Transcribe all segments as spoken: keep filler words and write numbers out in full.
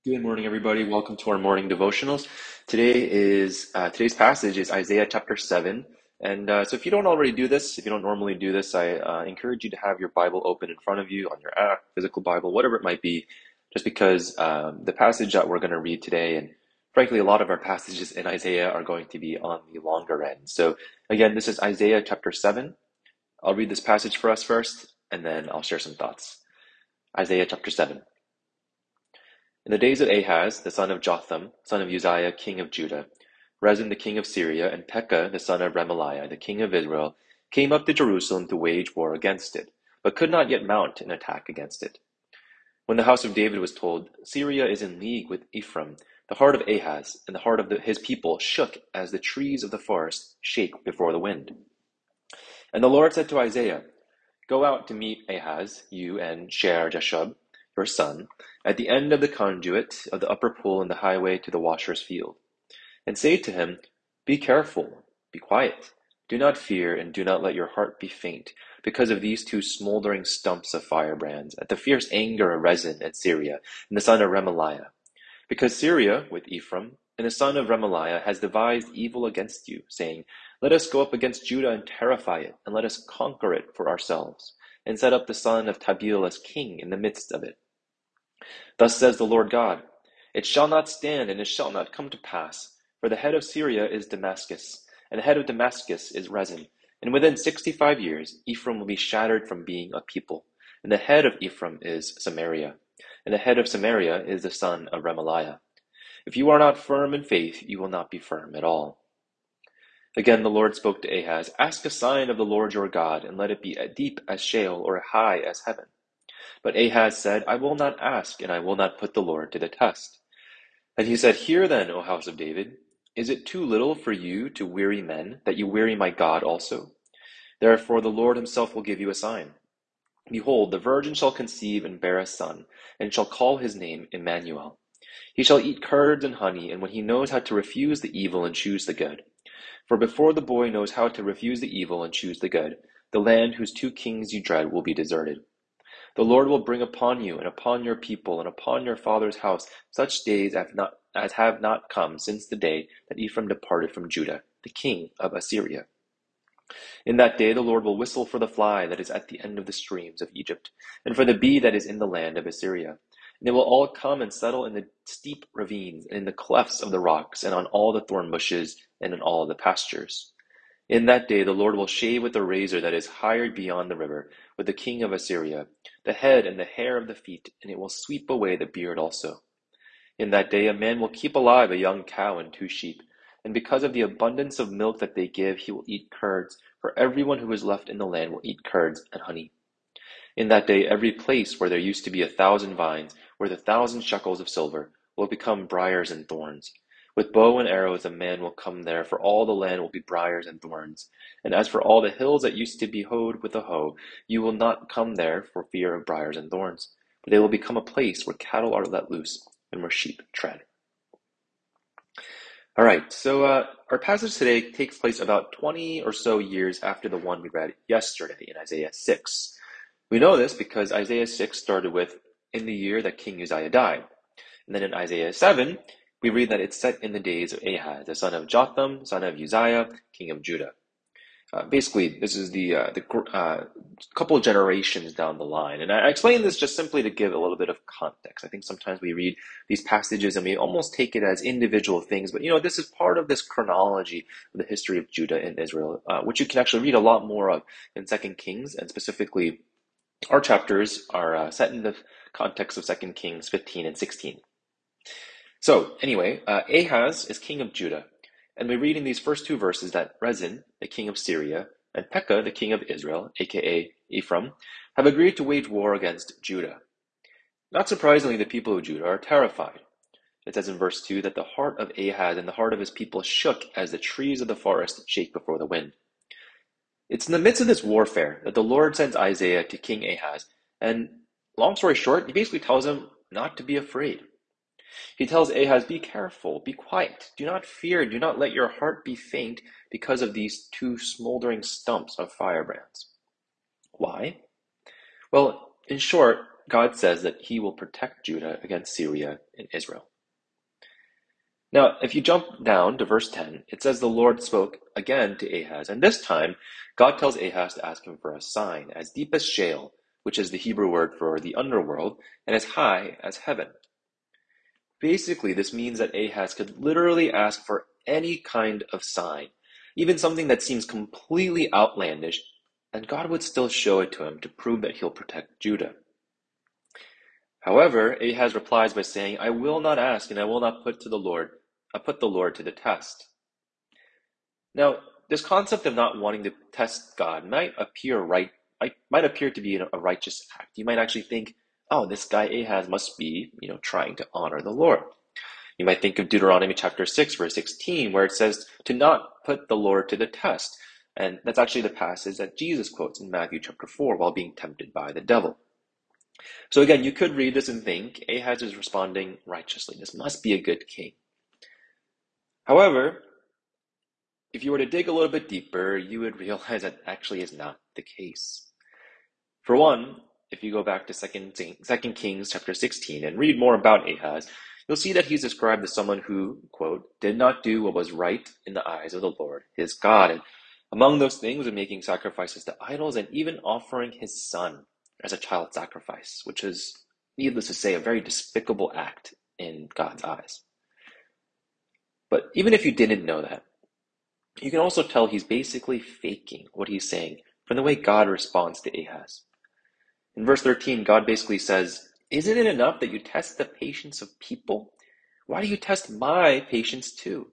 Good morning, everybody. Welcome to our morning devotionals. Today is uh, today's passage is Isaiah chapter seven, and uh, so if you don't already do this, if you don't normally do this, I uh, encourage you to have your Bible open in front of you on your app, physical Bible, whatever it might be, just because um, the passage that we're going to read today, and frankly, a lot of our passages in Isaiah are going to be on the longer end. So again, this is Isaiah chapter seven. I'll read this passage for us first, and then I'll share some thoughts. Isaiah chapter seven. In the days of Ahaz, the son of Jotham, son of Uzziah, king of Judah, Rezin the king of Syria, and Pekah the son of Remaliah, the king of Israel, came up to Jerusalem to wage war against it, but could not yet mount an attack against it. When the house of David was told, Syria is in league with Ephraim, the heart of Ahaz and the heart of the, his people shook as the trees of the forest shake before the wind. And the Lord said to Isaiah, Go out to meet Ahaz, you and Shear-jashub, your son, at the end of the conduit of the upper pool in the highway to the washer's field. And say to him, Be careful, be quiet, do not fear, and do not let your heart be faint, because of these two smoldering stumps of firebrands, at the fierce anger of Rezin and Syria, and the son of Remaliah. Because Syria, with Ephraim, and the son of Remaliah, has devised evil against you, saying, Let us go up against Judah and terrify it, and let us conquer it for ourselves, and set up the son of Tabeel as king in the midst of it. Thus says the Lord God, It shall not stand, and it shall not come to pass, for the head of Syria is Damascus, and the head of Damascus is Rezin, and within sixty-five years Ephraim will be shattered from being a people, and the head of Ephraim is Samaria, and the head of Samaria is the son of Remaliah. If you are not firm in faith, you will not be firm at all. Again the Lord spoke to Ahaz, Ask a sign of the Lord your God, and let it be deep as Sheol or high as heaven. But Ahaz said, I will not ask, and I will not put the Lord to the test. And he said, Hear then, O house of David, is it too little for you to weary men, that you weary my God also? Therefore the Lord himself will give you a sign. Behold, the virgin shall conceive and bear a son, and shall call his name Emmanuel. He shall eat curds and honey, and when he knows how to refuse the evil and choose the good. For before the boy knows how to refuse the evil and choose the good, the land whose two kings you dread will be deserted. The Lord will bring upon you, and upon your people, and upon your father's house, such days as, not, as have not come since the day that Ephraim departed from Judah, the king of Assyria. In that day the Lord will whistle for the fly that is at the end of the streams of Egypt, and for the bee that is in the land of Assyria. And they will all come and settle in the steep ravines, and in the clefts of the rocks, and on all the thorn bushes, and in all the pastures. In that day the Lord will shave with a razor that is hired beyond the river, with the king of Assyria, the head and the hair of the feet, and it will sweep away the beard also. In that day a man will keep alive a young cow and two sheep, and because of the abundance of milk that they give, he will eat curds, for everyone who is left in the land will eat curds and honey. In that day every place where there used to be a thousand vines, worth a thousand shekels of silver, will become briars and thorns. With bow and arrows a man will come there, for all the land will be briars and thorns. And as for all the hills that used to be hoed with a hoe, you will not come there for fear of briars and thorns, but they will become a place where cattle are let loose and where sheep tread. All right, so uh, our passage today takes place about twenty or so years after the one we read yesterday in Isaiah six. We know this because Isaiah six started with, in the year that King Uzziah died. And then in Isaiah seven, we read that it's set in the days of Ahaz, the son of Jotham, son of Uzziah, king of Judah. Uh, basically, this is the uh, the uh, couple of generations down the line. And I, I explain this just simply to give a little bit of context. I think sometimes we read these passages and we almost take it as individual things, but you know, this is part of this chronology of the history of Judah and Israel, uh, which you can actually read a lot more of in Second Kings, and specifically our chapters are uh, set in the context of Second Kings fifteen and sixteen. So anyway, uh, Ahaz is king of Judah, and we read in these first two verses that Rezin, the king of Syria, and Pekah, the king of Israel, aka Ephraim, have agreed to wage war against Judah. Not surprisingly, the people of Judah are terrified. It says in verse two that the heart of Ahaz and the heart of his people shook as the trees of the forest shake before the wind. It's in the midst of this warfare that the Lord sends Isaiah to King Ahaz, and long story short, he basically tells him not to be afraid. He tells Ahaz, Be careful, be quiet, do not fear, do not let your heart be faint because of these two smoldering stumps of firebrands. Why? Well, in short, God says that he will protect Judah against Syria and Israel. Now, if you jump down to verse ten, it says the Lord spoke again to Ahaz, and this time God tells Ahaz to ask him for a sign as deep as Sheol, which is the Hebrew word for the underworld, and as high as heaven. Basically, this means that Ahaz could literally ask for any kind of sign, even something that seems completely outlandish, and God would still show it to him to prove that he'll protect Judah. However, Ahaz replies by saying, I will not ask, and I will not put to the Lord, I put the Lord to the test. Now, this concept of not wanting to test God might appear right, might appear to be a righteous act. You might actually think, oh, this guy Ahaz must be, you know, trying to honor the Lord. You might think of Deuteronomy chapter six, verse sixteen, where it says to not put the Lord to the test. And that's actually the passage that Jesus quotes in Matthew chapter four while being tempted by the devil. So again, you could read this and think Ahaz is responding righteously. This must be a good king. However, if you were to dig a little bit deeper, you would realize that actually is not the case. For one, if you go back to Second Kings chapter sixteen and read more about Ahaz, you'll see that he's described as someone who, quote, did not do what was right in the eyes of the Lord, his God. And among those things was making sacrifices to idols and even offering his son as a child sacrifice, which is, needless to say, a very despicable act in God's eyes. But even if you didn't know that, you can also tell he's basically faking what he's saying from the way God responds to Ahaz. In verse thirteen, God basically says, isn't it enough that you test the patience of people? Why do you test my patience too?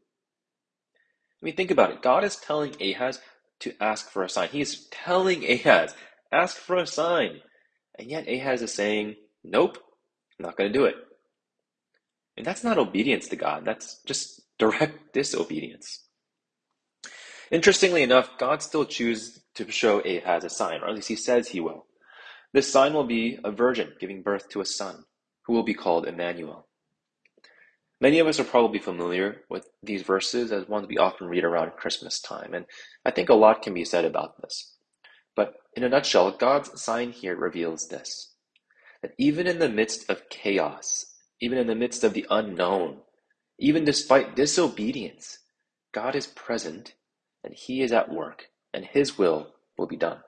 I mean, think about it. God is telling Ahaz to ask for a sign. He is telling Ahaz, ask for a sign. And yet Ahaz is saying, nope, I'm not going to do it. And that's not obedience to God. That's just direct disobedience. Interestingly enough, God still chooses to show Ahaz a sign, or at least he says he will. This sign will be a virgin giving birth to a son, who will be called Emmanuel. Many of us are probably familiar with these verses as ones we often read around Christmas time, and I think a lot can be said about this. But in a nutshell, God's sign here reveals this, that even in the midst of chaos, even in the midst of the unknown, even despite disobedience, God is present and he is at work, and his will will be done.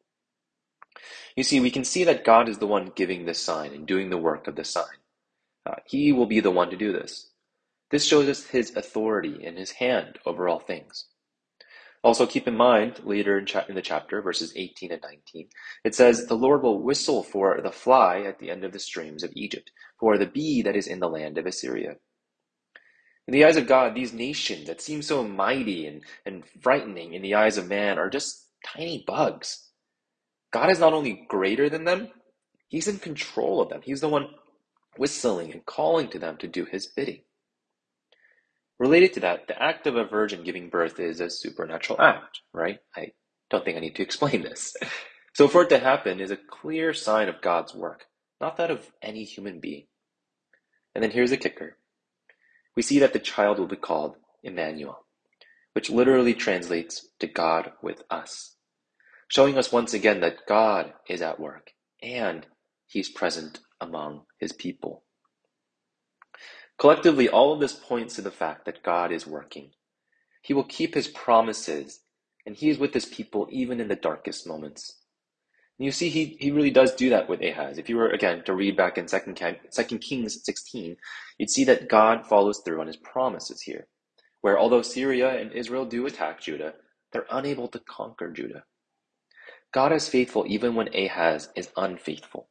You see, we can see that God is the one giving this sign and doing the work of the sign. Uh, he will be the one to do this. This shows us his authority and his hand over all things. Also, keep in mind, later in, cha- in the chapter, verses eighteen and nineteen, it says, the Lord will whistle for the fly at the end of the streams of Egypt, for the bee that is in the land of Assyria. In the eyes of God, these nations that seem so mighty and, and frightening in the eyes of man are just tiny bugs. God is not only greater than them, he's in control of them. He's the one whistling and calling to them to do his bidding. Related to that, the act of a virgin giving birth is a supernatural act, right? I don't think I need to explain this. So for it to happen is a clear sign of God's work, not that of any human being. And then here's the kicker. We see that the child will be called Emmanuel, which literally translates to God with us, showing us once again that God is at work and he's present among his people. Collectively, all of this points to the fact that God is working. He will keep his promises, and he is with his people even in the darkest moments. And you see, he, he really does do that with Ahaz. If you were, again, to read back in Second Kings sixteen, you'd see that God follows through on his promises here, where although Syria and Israel do attack Judah, they're unable to conquer Judah. God is faithful even when Ahaz is unfaithful.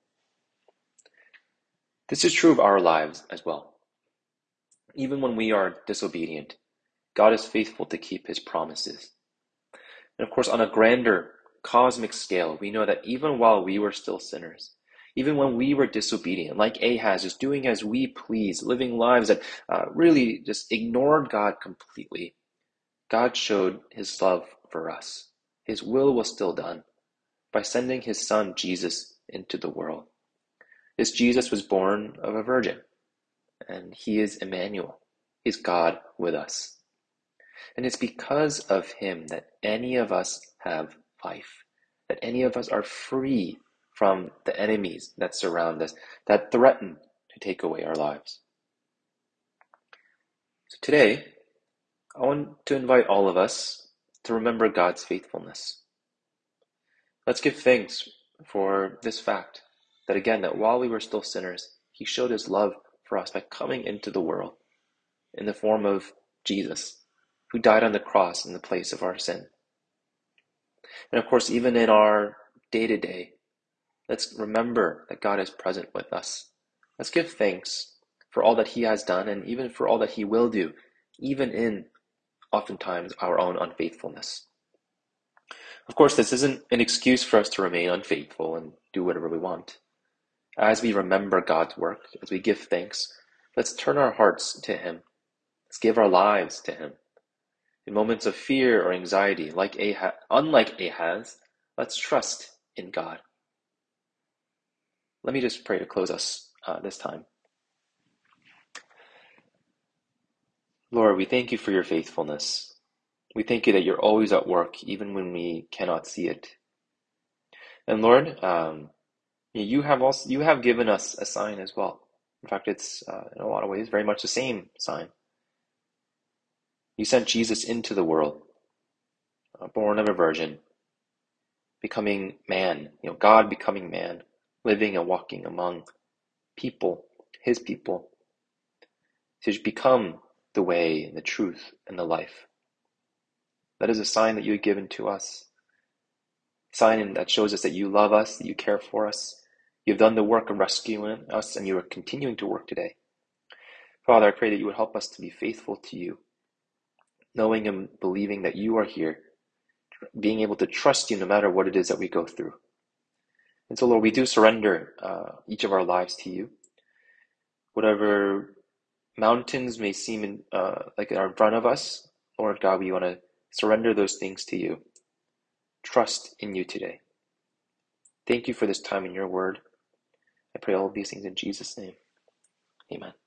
This is true of our lives as well. Even when we are disobedient, God is faithful to keep his promises. And of course, on a grander cosmic scale, we know that even while we were still sinners, even when we were disobedient, like Ahaz, just doing as we please, living lives that uh, really just ignored God completely, God showed his love for us. His will was still done by sending his son Jesus into the world. This Jesus was born of a virgin, and he is Emmanuel. He's God with us. And it's because of him that any of us have life, that any of us are free from the enemies that surround us, that threaten to take away our lives. So today, I want to invite all of us to remember God's faithfulness. Let's give thanks for this fact that again, that while we were still sinners, he showed his love for us by coming into the world in the form of Jesus, who died on the cross in the place of our sin. And of course, even in our day-to-day, let's remember that God is present with us. Let's give thanks for all that he has done and even for all that he will do, even in oftentimes our own unfaithfulness. Of course, this isn't an excuse for us to remain unfaithful and do whatever we want. As we remember God's work, as we give thanks, let's turn our hearts to him. Let's give our lives to him. In moments of fear or anxiety, like Ahaz, unlike Ahaz, let's trust in God. Let me just pray to close us uh, this time. Lord, we thank you for your faithfulness. We thank you that you're always at work, even when we cannot see it. And Lord, um, you have also you have given us a sign as well. In fact, it's uh, in a lot of ways very much the same sign. You sent Jesus into the world, uh, born of a virgin, becoming man, you know, God becoming man, living and walking among people, his people, to become the way, the truth, and the life. That is a sign that you have given to us. A sign that shows us that you love us, that you care for us. You've done the work of rescuing us, and you are continuing to work today. Father, I pray that you would help us to be faithful to you, knowing and believing that you are here, being able to trust you no matter what it is that we go through. And so, Lord, we do surrender uh, each of our lives to you. Whatever mountains may seem in, uh, like are in front of us, Lord God, we want to surrender those things to you. Trust in you today. Thank you for this time in your word. I pray all of these things in Jesus' name. Amen.